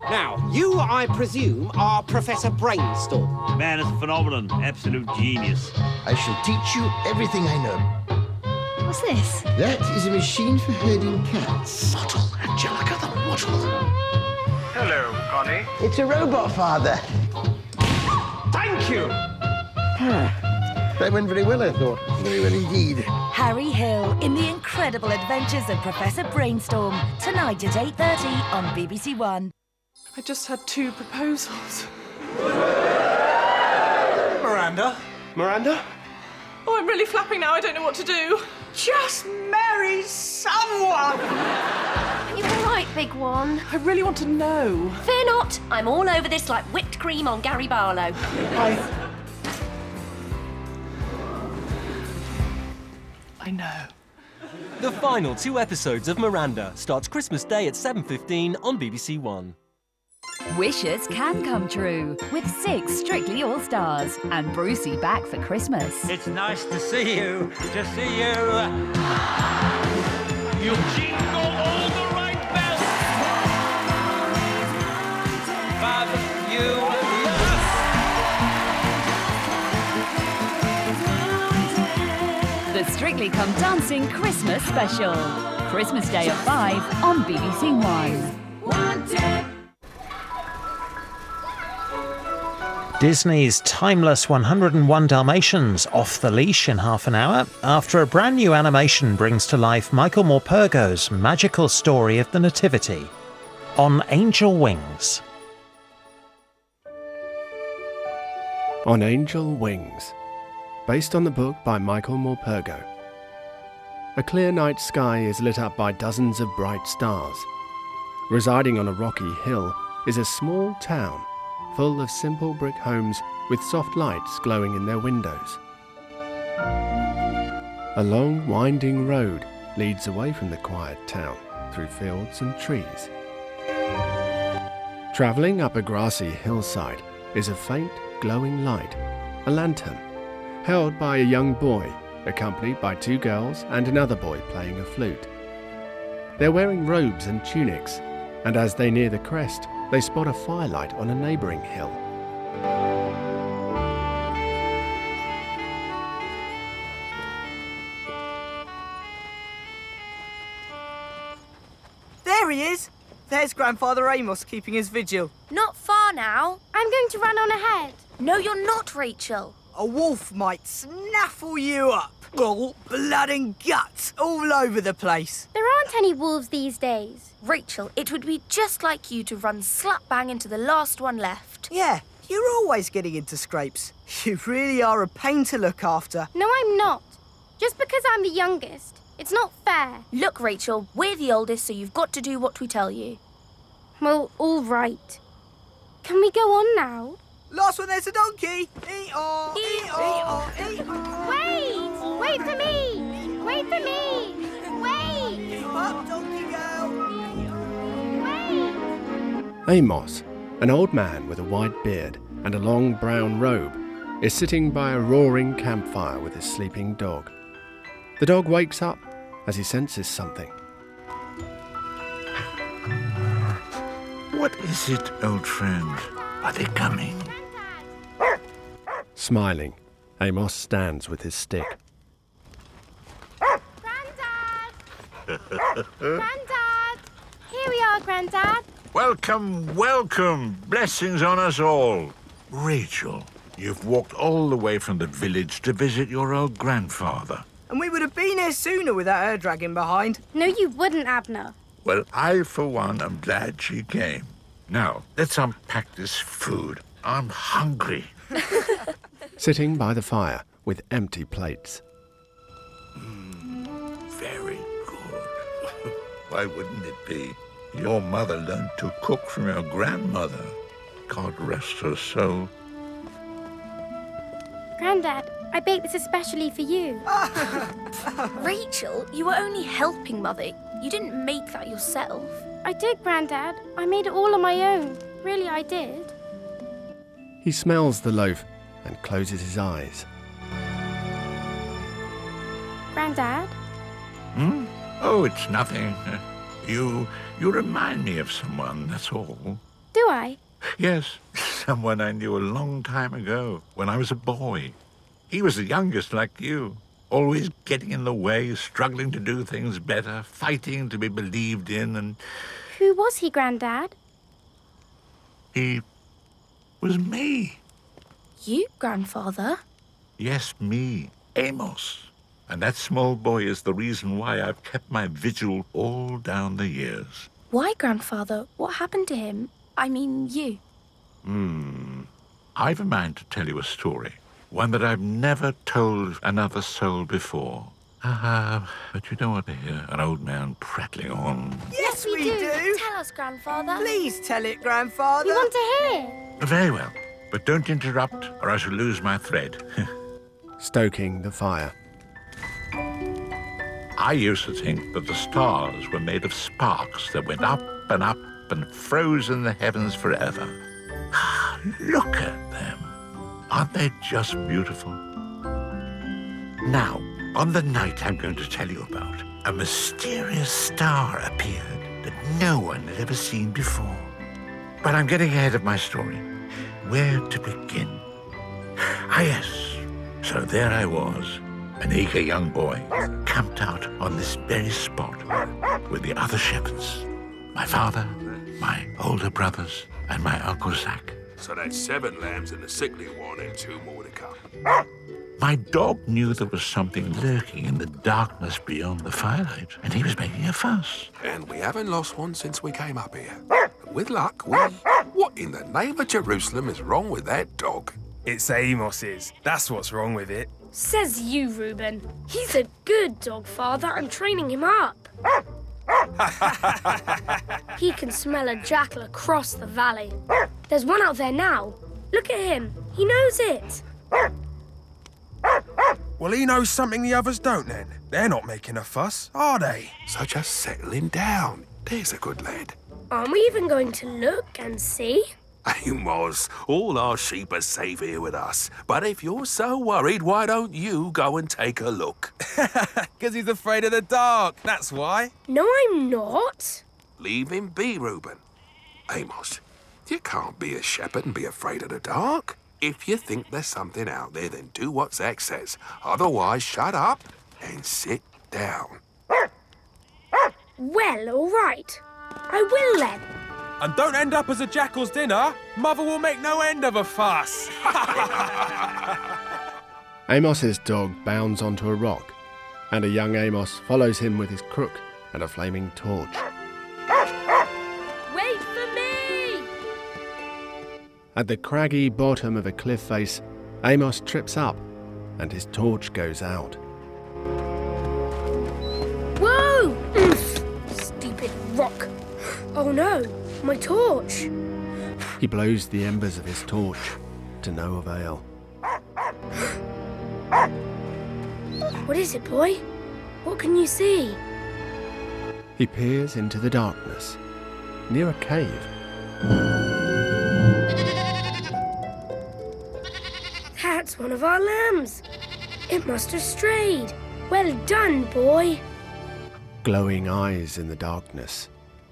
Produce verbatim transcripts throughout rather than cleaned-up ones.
Now, you, I presume, are Professor Brainstorm. Man is a phenomenon, absolute genius. I shall teach you everything I know. What's this? That is a machine for herding cats. Model, Angelica, the model. Hello, Connie. It's a robot, Father. Thank you! That went very well, I thought. Very well indeed. Harry Hill in The Incredible Adventures of Professor Brainstorm, tonight at eight thirty on B B C One. I just had two proposals. Miranda? Miranda? Oh, I'm really flapping now. I don't know what to do. Just marry someone! Are you all right, big one? I really want to know. Fear not. I'm all over this like whipped cream on Gary Barlow. I... I know. The final two episodes of Miranda starts Christmas Day at seven fifteen on B B C One. Wishes can come true with six Strictly All-Stars and Brucey back for Christmas. It's nice to see you, to see you. You jingle all the right bells. Father, you love. The Strictly Come Dancing Christmas Special. Christmas Day at five on B B C One. Disney's timeless one hundred and one Dalmatians off the leash in half an hour after a brand new animation brings to life Michael Morpurgo's magical story of the Nativity on Angel Wings. On Angel Wings, based on the book by Michael Morpurgo. A clear night sky is lit up by dozens of bright stars. Residing on a rocky hill is a small town full of simple brick homes with soft lights glowing in their windows. A long, winding road leads away from the quiet town through fields and trees. Travelling up a grassy hillside is a faint, glowing light, a lantern, held by a young boy, accompanied by two girls and another boy playing a flute. They're wearing robes and tunics, and as they near the crest, they spot a firelight on a neighbouring hill. There he is! There's Grandfather Amos keeping his vigil. Not far now. I'm going to run on ahead. No, you're not, Rachel. A wolf might snaffle you up. Oh, blood and guts all over the place. There aren't any wolves these days. Rachel, it would be just like you to run slap bang into the last one left. Yeah, you're always getting into scrapes. You really are a pain to look after. No, I'm not. Just because I'm the youngest. It's not fair. Look, Rachel, we're the oldest, so you've got to do what we tell you. Well, all right. Can we go on now? Last one, there's a donkey. Ee-aw, ee-aw, ee-aw. Wait! Wait for me! Wait for me! Wait! Keep up, donkey girl. Wait! Amos, an old man with a white beard and a long brown robe, is sitting by a roaring campfire with his sleeping dog. The dog wakes up as he senses something. What is it, old friend? Are they coming? Smiling, Amos stands with his stick. Grandad! Grandad! Here we are, Grandad. Welcome, welcome. Blessings on us all. Rachel, you've walked all the way from the village to visit your old grandfather. And we would have been here sooner without her dragging behind. No, you wouldn't, Abner. Well, I, for one, am glad she came. Now, let's unpack this food. I'm hungry. Sitting by the fire with empty plates. Mm, very good. Why wouldn't it be? Your mother learned to cook from your grandmother. God rest her soul. Grandad, I baked this especially for you. Rachel, you were only helping Mother. You didn't make that yourself. I did, Grandad. I made it all on my own. Really, I did. He smells the loaf and closes his eyes. Grandad? Hmm? Oh, it's nothing. You, you remind me of someone, that's all. Do I? Yes, someone I knew a long time ago, when I was a boy. He was the youngest like you, always getting in the way, struggling to do things better, fighting to be believed in, and... Who was he, Grandad? He was me. You, Grandfather? Yes, me, Amos. And that small boy is the reason why I've kept my vigil all down the years. Why, Grandfather? What happened to him? I mean, you. Hmm. I've a mind to tell you a story. One that I've never told another soul before. Ah, but you don't want to hear an old man prattling on. Yes, we, do. do. Tell us, Grandfather. Please tell it, Grandfather. We want to hear. Very well. But don't interrupt, or I shall lose my thread. Stoking the fire. I used to think that the stars were made of sparks that went up and up and froze in the heavens forever. Look at them. Aren't they just beautiful? Now, on the night I'm going to tell you about, a mysterious star appeared that no one had ever seen before. But I'm getting ahead of my story. Where to begin? Ah, yes. So there I was, an eager young boy, camped out on this very spot with the other shepherds, my father, my older brothers, and my Uncle Zach. So that's seven lambs and a sickly one and two more to come. My dog knew there was something lurking in the darkness beyond the firelight, and he was making a fuss. And we haven't lost one since we came up here. And with luck, we... What in the name of Jerusalem is wrong with that dog? It's Amos's. That's what's wrong with it. Says you, Reuben. He's a good dog, Father. I'm training him up. He can smell a jackal across the valley. There's one out there now. Look at him. He knows it. Well, he knows something the others don't, then. They're not making a fuss, are they? So just settling down. There's a good lad. Aren't we even going to look and see? Amos, all our sheep are safe here with us. But if you're so worried, why don't you go and take a look? Because he's afraid of the dark, that's why. No, I'm not. Leave him be, Reuben. Amos, you can't be a shepherd and be afraid of the dark. If you think there's something out there, then do what Zach says. Otherwise, shut up and sit down. Well, all right. I will then. And don't end up as a jackal's dinner. Mother will make no end of a fuss. Amos's dog bounds onto a rock, and a young Amos follows him with his crook and a flaming torch. Wait for me! At the craggy bottom of a cliff face, Amos trips up, and his torch goes out. Whoa! Stupid rock. Oh no, my torch. He blows the embers of his torch to no avail. What is it, boy? What can you see? He peers into the darkness, near a cave. That's one of our lambs. It must have strayed. Well done, boy. Glowing eyes in the darkness.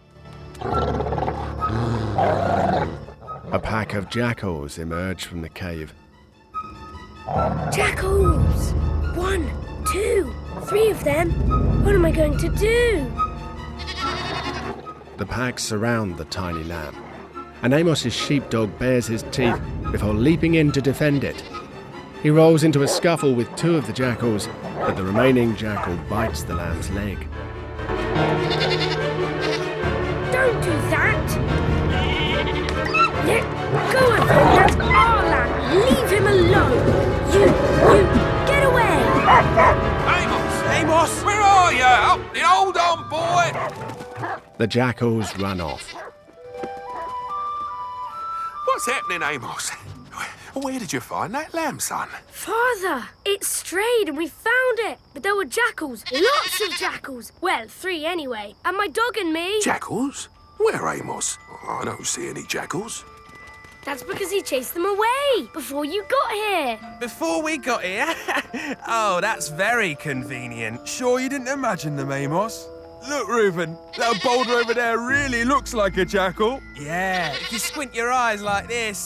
A pack of jackals emerge from the cave. Jackals! One, two, three of them. What am I going to do? The pack surround the tiny lamb, and Amos's sheepdog bares his teeth before leaping in to defend it. He rolls into a scuffle with two of the jackals, but the remaining jackal bites the lamb's leg. Don't do that! Let go of him! That's our lamb! Leave him alone! You, you, get away! Amos! Amos! Where are you? Up, hold on, boy! The jackals run off. What's happening, Amos? Where did you find that lamb, son? Father, it strayed and we found it. But there were jackals, lots of jackals. Well, three anyway, and my dog and me. Jackals? Where, Amos? I don't see any jackals. That's because he chased them away before you got here. Before we got here? Oh, that's very convenient. Sure you didn't imagine them, Amos? Look, Reuben, that boulder over there really looks like a jackal. Yeah, if you squint your eyes like this.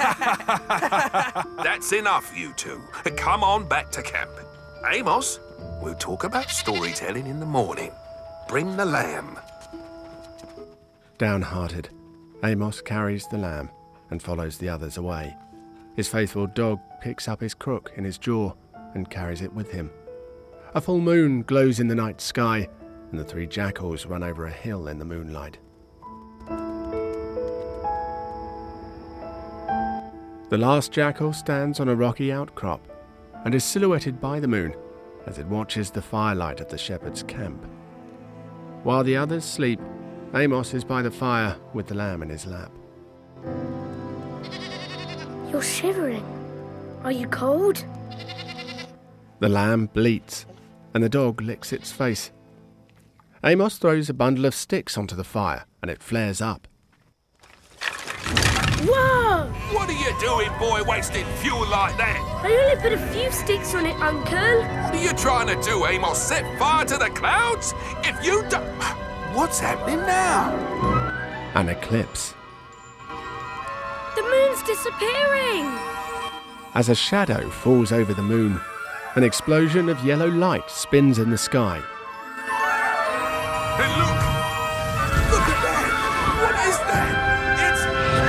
That's enough, you two. Come on back to camp. Amos, we'll talk about storytelling in the morning. Bring the lamb. Downhearted, Amos carries the lamb and follows the others away. His faithful dog picks up his crook in his jaw and carries it with him. A full moon glows in the night sky, and the three jackals run over a hill in the moonlight. The last jackal stands on a rocky outcrop and is silhouetted by the moon as it watches the firelight of the shepherd's camp. While the others sleep, Amos is by the fire with the lamb in his lap. You're shivering. Are you cold? The lamb bleats, and the dog licks its face. Amos throws a bundle of sticks onto the fire, and it flares up. Whoa! What are you doing, boy, wasting fuel like that? I only put a few sticks on it, Uncle. What are you trying to do, Amos? Set fire to the clouds? If you don't... What's happening now? An eclipse. The moon's disappearing! As a shadow falls over the moon, an explosion of yellow light spins in the sky. Hey, look! Look at that! What is that? It's...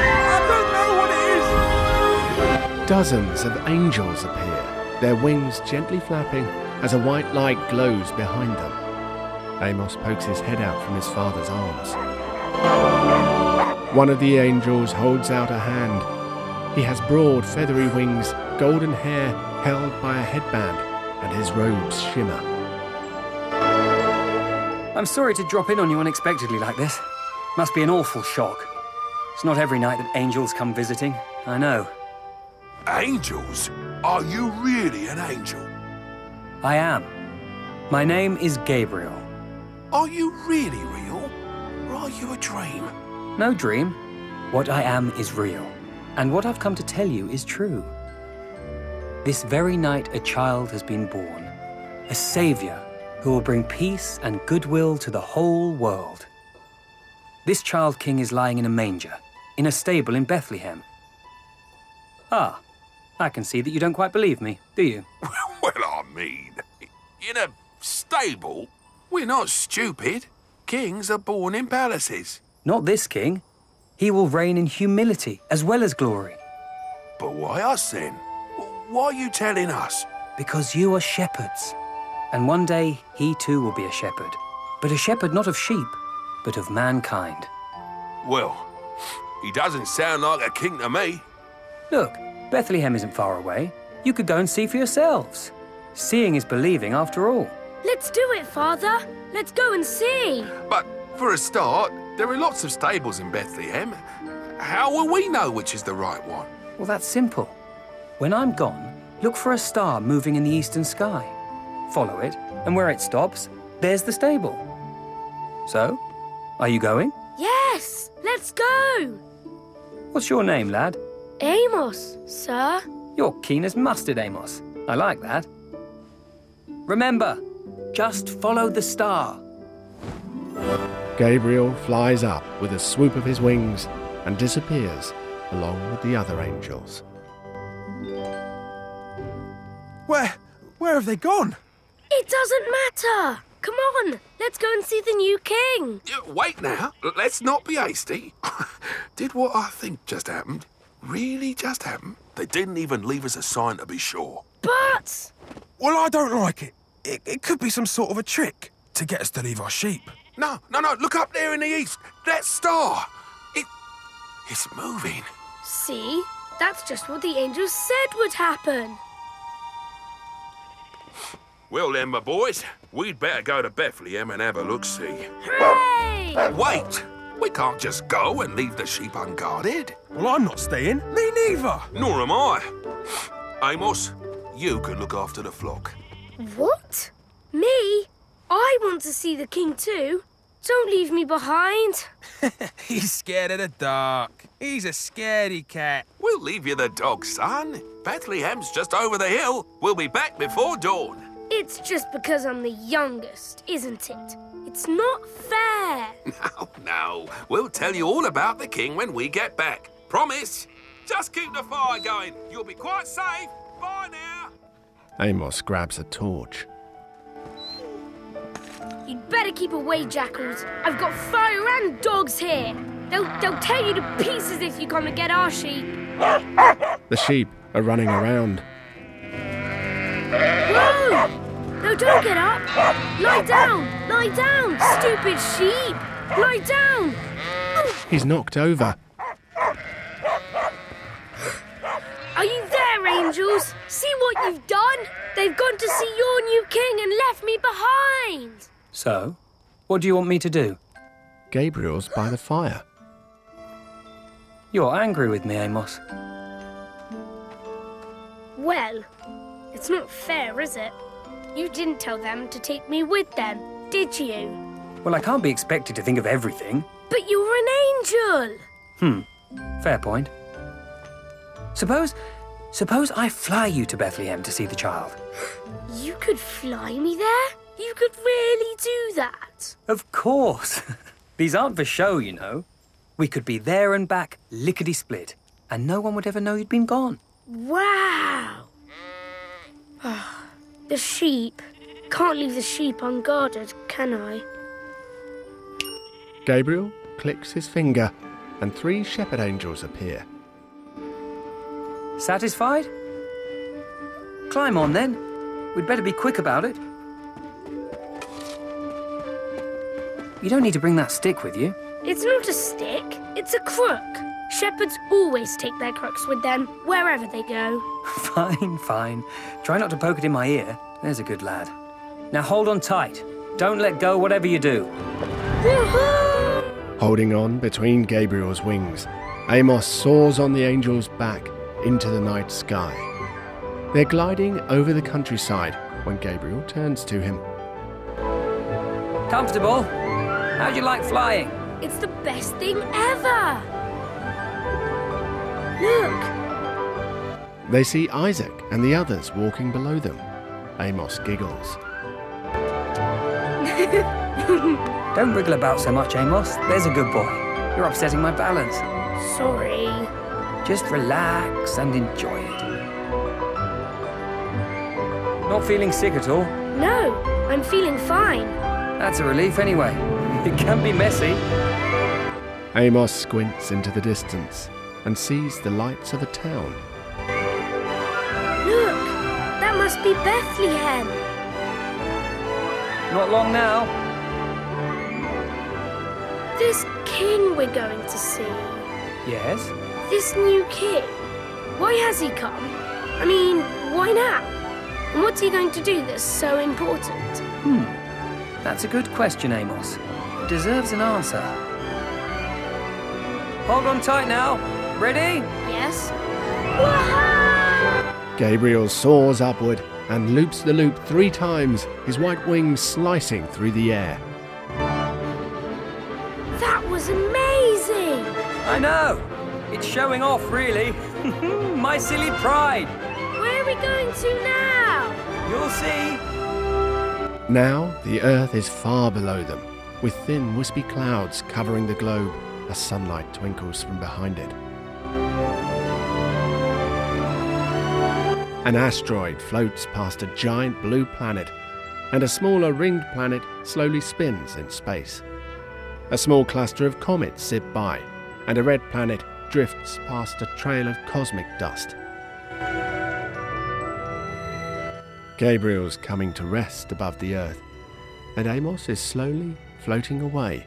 I don't know what it is! Dozens of angels appear, their wings gently flapping as a white light glows behind them. Amos pokes his head out from his father's arms. One of the angels holds out a hand. He has broad, feathery wings, golden hair held by a headband, and his robes shimmer. I'm sorry to drop in on you unexpectedly like this. Must be an awful shock. It's not every night that angels come visiting, I know. Angels? Are you really an angel? I am. My name is Gabriel. Are you really real? Or are you a dream? No dream. What I am is real. And what I've come to tell you is true. This very night a child has been born. A saviour who will bring peace and goodwill to the whole world. This child king is lying in a manger, in a stable in Bethlehem. Ah, I can see that you don't quite believe me, do you? Well, I mean, in a stable? We're not stupid. Kings are born in palaces. Not this king. He will reign in humility as well as glory. But why us then? Why are you telling us? Because you are shepherds. And one day he too will be a shepherd. But a shepherd not of sheep, but of mankind. Well, he doesn't sound like a king to me. Look, Bethlehem isn't far away. You could go and see for yourselves. Seeing is believing after all. Let's do it, Father. Let's go and see. But for a start, there are lots of stables in Bethlehem. How will we know which is the right one? Well, that's simple. When I'm gone, look for a star moving in the eastern sky. Follow it, and where it stops, there's the stable. So, are you going? Yes, let's go. What's your name, lad? Amos, sir. You're keen as mustard, Amos. I like that. Remember, just follow the star. Gabriel flies up with a swoop of his wings and disappears along with the other angels. Where, where have they gone? It doesn't matter. Come on, let's go and see the new king. Wait now, let's not be hasty. Did what I think just happened really just happen? They didn't even leave us a sign to be sure. But... Well, I don't like it. It, it could be some sort of a trick to get us to leave our sheep. No, no, no, look up there in the east. That star. It... It's moving. See? That's just what the angels said would happen. Well then, my boys, we'd better go to Bethlehem and have a look-see. Hooray! Wait! We can't just go and leave the sheep unguarded. Well, I'm not staying. Me neither. Nor am I. Amos, you can look after the flock. What? Me? I want to see the king too. Don't leave me behind. He's scared of the dark. He's a scaredy cat. We'll leave you the dog, son. Bethlehem's just over the hill. We'll be back before dawn. It's just because I'm the youngest, isn't it? It's not fair. No, no. We'll tell you all about the king when we get back. Promise. Just keep the fire going. You'll be quite safe. Bye now. Amos grabs a torch. You'd better keep away, jackals. I've got fire and dogs here. They'll, they'll tear you to pieces if you come and get our sheep. The sheep are running around. Whoa! No, don't get up. Lie down. Lie down, stupid sheep. Lie down. He's knocked over. Are you there, angels? See what you've done? They've gone to see your new king and left me behind. So, what do you want me to do? Gabriel's by the fire. You're angry with me, Amos. Well, it's not fair, is it? You didn't tell them to take me with them, did you? Well, I can't be expected to think of everything. But you're an angel. Hmm, fair point. Suppose, suppose I fly you to Bethlehem to see the child. You could fly me there? You could really do that? Of course. These aren't for show, you know. We could be there and back, lickety-split, and no one would ever know you'd been gone. Wow. The sheep. Can't leave the sheep unguarded, can I? Gabriel clicks his finger, and three shepherd angels appear. Satisfied? Climb on, then. We'd better be quick about it. You don't need to bring that stick with you. It's not a stick, it's a crook. Shepherds always take their crooks with them, wherever they go. Fine, fine. Try not to poke it in my ear. There's a good lad. Now hold on tight. Don't let go whatever you do. Holding on between Gabriel's wings, Amos soars on the angel's back into the night sky. They're gliding over the countryside when Gabriel turns to him. Comfortable? How'd you like flying? It's the best thing ever! Look! They see Isaac and the others walking below them. Amos giggles. Don't wriggle about so much, Amos. There's a good boy. You're upsetting my balance. Sorry. Just relax and enjoy it. Not feeling sick at all? No, I'm feeling fine. That's a relief anyway. It can be messy. Amos squints into the distance and sees the lights of a town. Look, that must be Bethlehem. Not long now. This king we're going to see. Yes? This new king. Why has he come? I mean, why now? And what's he going to do that's so important? Hmm. That's a good question, Amos. It deserves an answer. Hold on tight now. Ready? Yes. Gabriel soars upward and loops the loop three times, his white wings slicing through the air. That was amazing! I know. It's showing off, really. My silly pride. Where are we going to now? You'll see. Now the earth is far below them, with thin wispy clouds covering the globe as sunlight twinkles from behind it. An asteroid floats past a giant blue planet, and a smaller ringed planet slowly spins in space. A small cluster of comets zip by, and a red planet drifts past a trail of cosmic dust. Gabriel's coming to rest above the earth, and Amos is slowly floating away.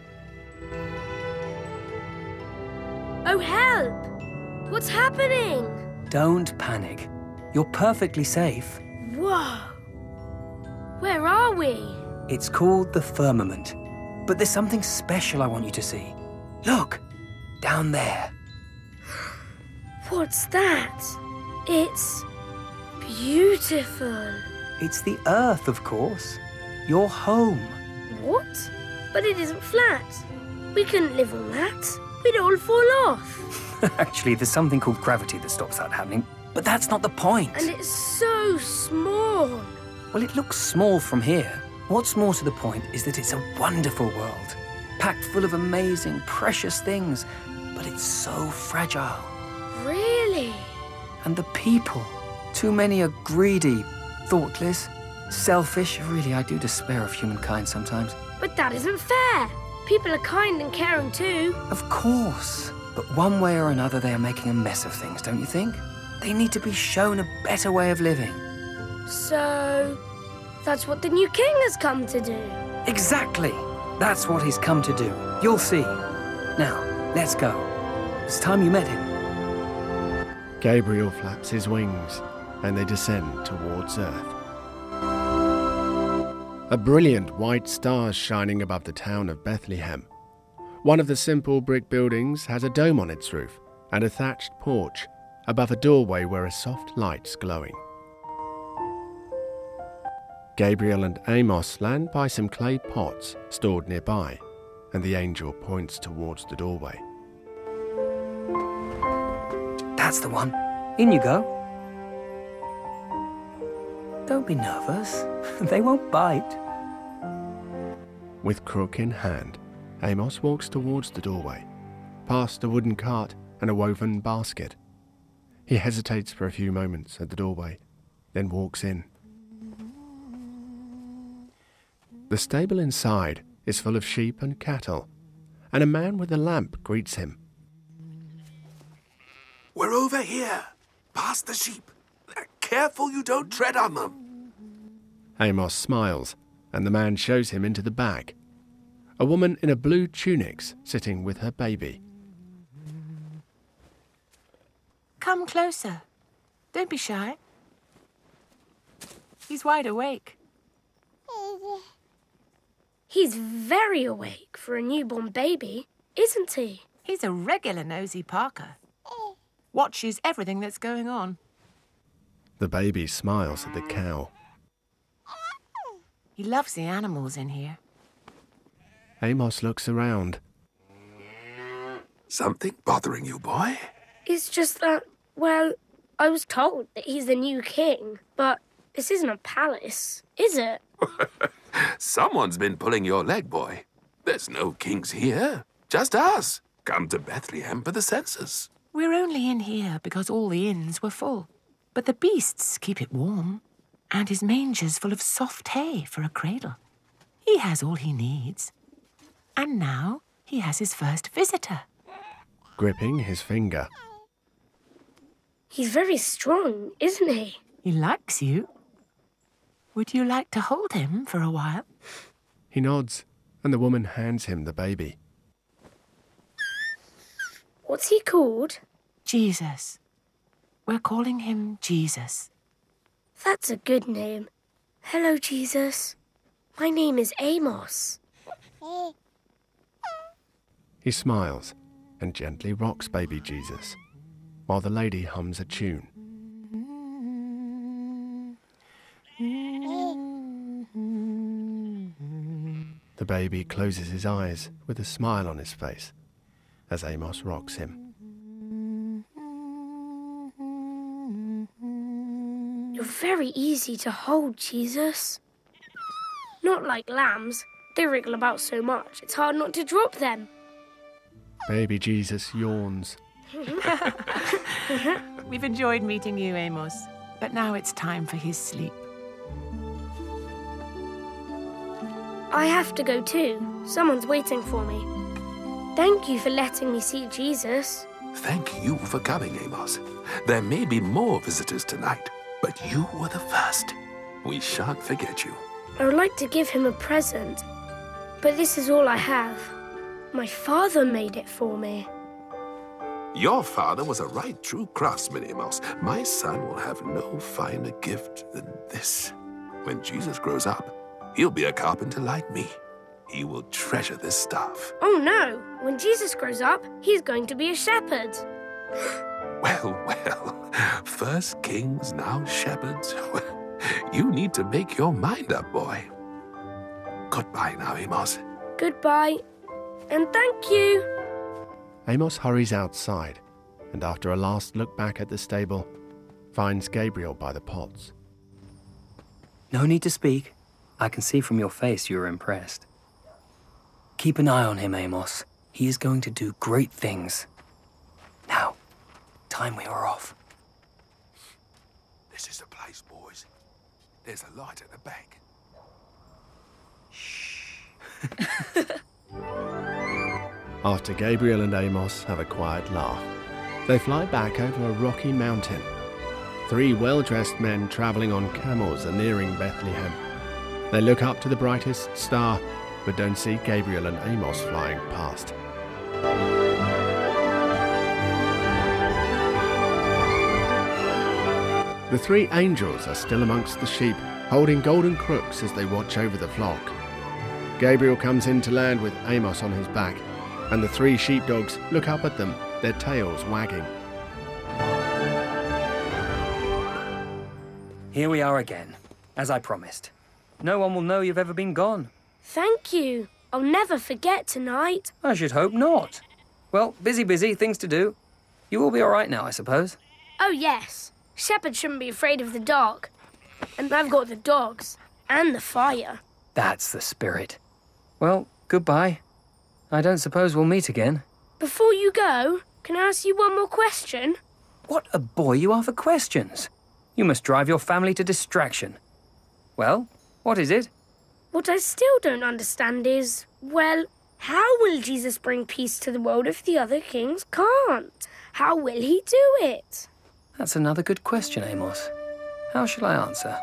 Oh, help! What's happening? Don't panic. You're perfectly safe. Whoa! Where are we? It's called the firmament. But there's something special I want you to see. Look! Down there. What's that? It's beautiful. It's the Earth, of course. Your home. What? But it isn't flat. We couldn't live on that. We'd all fall off. Actually, there's something called gravity that stops that happening. But that's not the point. And it's so small. Well, it looks small from here. What's more to the point is that it's a wonderful world, packed full of amazing, precious things, but it's so fragile. Really? And the people, too many are greedy, thoughtless, selfish. Really, I do despair of humankind sometimes. But that isn't fair. People are kind and caring too. Of course. But one way or another, they are making a mess of things, don't you think? They need to be shown a better way of living. So, that's what the new king has come to do. Exactly. That's what he's come to do. You'll see. Now, let's go. It's time you met him. Gabriel flaps his wings, and they descend towards Earth. A brilliant white star shining above the town of Bethlehem. One of the simple brick buildings has a dome on its roof and a thatched porch above a doorway where a soft light's glowing. Gabriel and Amos land by some clay pots stored nearby, and the angel points towards the doorway. That's the one. In you go. Don't be nervous. They won't bite. With crook in hand, Amos walks towards the doorway, past a wooden cart and a woven basket. He hesitates for a few moments at the doorway, then walks in. The stable inside is full of sheep and cattle, and a man with a lamp greets him. We're over here, past the sheep. Careful you don't tread on them. Amos smiles, and the man shows him into the back. A woman in a blue tunic's sitting with her baby. Come closer. Don't be shy. He's wide awake. He's very awake for a newborn baby, isn't he? He's a regular nosy Parker. Watches everything that's going on. The baby smiles at the cow. He loves the animals in here. Amos looks around. Something bothering you, boy? It's just that, well, I was told that he's the new king, but this isn't a palace, is it? Someone's been pulling your leg, boy. There's no kings here, just us. Come to Bethlehem for the census. We're only in here because all the inns were full. But the beasts keep it warm, and his manger's full of soft hay for a cradle. He has all he needs. And now he has his first visitor. Gripping his finger. He's very strong, isn't he? He likes you. Would you like to hold him for a while? He nods, and the woman hands him the baby. What's he called? Jesus. We're calling him Jesus. That's a good name. Hello, Jesus. My name is Amos. He smiles and gently rocks baby Jesus, while the lady hums a tune. The baby closes his eyes with a smile on his face as Amos rocks him. You're very easy to hold, Jesus. Not like lambs. They wriggle about so much, it's hard not to drop them. Baby Jesus yawns. We've enjoyed meeting you, Amos, but now it's time for his sleep. I have to go too. Someone's waiting for me. Thank you for letting me see Jesus. Thank you for coming, Amos. There may be more visitors tonight, but you were the first. We shan't forget you. I would like to give him a present, but this is all I have. My father made it for me. Your father was a right true craftsman, Amos. My son will have no finer gift than this. When Jesus grows up, he'll be a carpenter like me. He will treasure this stuff. Oh no! When Jesus grows up, he's going to be a shepherd. Well, well. First kings, now shepherds. You need to make your mind up, boy. Goodbye now, Amos. Goodbye, and thank you. Amos hurries outside, and after a last look back at the stable, finds Gabriel by the pots. No need to speak. I can see from your face you are impressed. Keep an eye on him, Amos. He is going to do great things. Now, time we are off. This is the place, boys. There's a light at the back. After Gabriel and Amos have a quiet laugh, they fly back over a rocky mountain. Three well-dressed men travelling on camels are nearing Bethlehem. They look up to the brightest star, but don't see Gabriel and Amos flying past. The three angels are still amongst the sheep, holding golden crooks as they watch over the flock. Gabriel comes in to land with Amos on his back, and the three sheepdogs look up at them, their tails wagging. Here we are again, as I promised. No one will know you've ever been gone. Thank you. I'll never forget tonight. I should hope not. Well, busy, busy, things to do. You will be all right now, I suppose. Oh, yes. Shepherds shouldn't be afraid of the dark. And I've got the dogs and the fire. That's the spirit. Well, goodbye. I don't suppose we'll meet again. Before you go, can I ask you one more question? What a boy you are for questions. You must drive your family to distraction. Well, what is it? What I still don't understand is, well, how will Jesus bring peace to the world if the other kings can't? How will he do it? That's another good question, Amos. How shall I answer?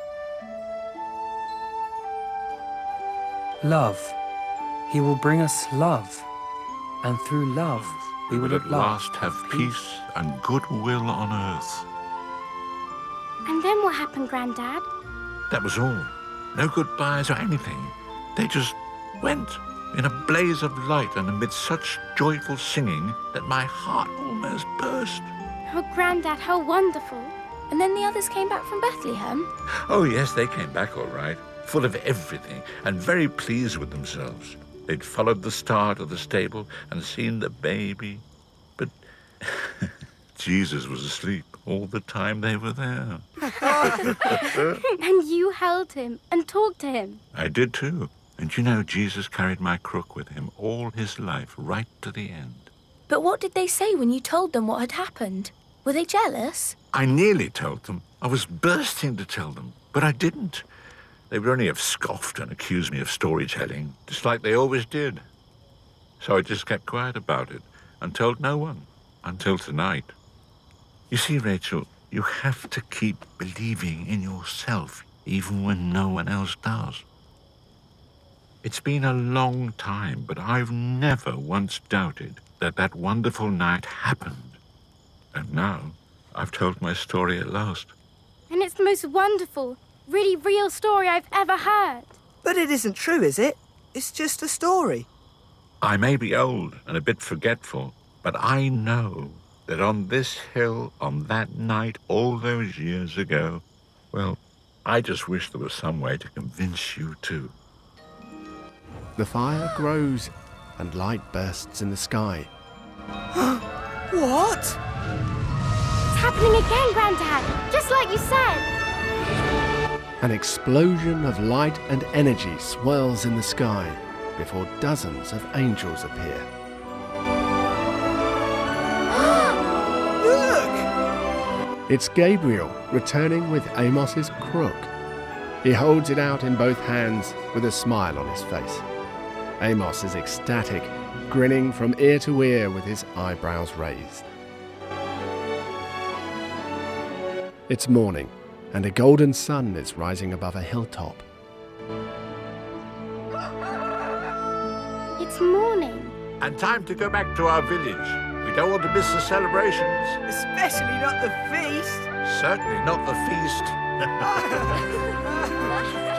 Love. He will bring us love. And through love, we will at last have peace and goodwill on earth. And then what happened, Grandad? That was all. No goodbyes or anything. They just went in a blaze of light and amid such joyful singing that my heart almost burst. Oh, Grandad, how wonderful. And then the others came back from Bethlehem? Oh, yes, they came back all right, full of everything and very pleased with themselves. They'd followed the star to the stable and seen the baby. But Jesus was asleep all the time they were there. And you held him and talked to him. I did too. And you know, Jesus carried my crook with him all his life, right to the end. But what did they say when you told them what had happened? Were they jealous? I nearly told them. I was bursting to tell them, but I didn't. They would only have scoffed and accused me of storytelling, just like they always did. So I just kept quiet about it and told no one until tonight. You see, Rachel, you have to keep believing in yourself, even when no one else does. It's been a long time, but I've never once doubted that that wonderful night happened. And now I've told my story at last. And it's the most wonderful, really real story I've ever heard. But it isn't true, is it? It's just a story. I may be old and a bit forgetful, but I know that on this hill, on that night, all those years ago, well, I just wish there was some way to convince you too. The fire grows and light bursts in the sky. What? It's happening again, Grandad, just like you said. An explosion of light and energy swirls in the sky before dozens of angels appear. Look! It's Gabriel returning with Amos's crook. He holds it out in both hands with a smile on his face. Amos is ecstatic, grinning from ear to ear with his eyebrows raised. It's morning, and a golden sun is rising above a hilltop. It's morning. And time to go back to our village. We don't want to miss the celebrations. Especially not the feast. Certainly not the feast.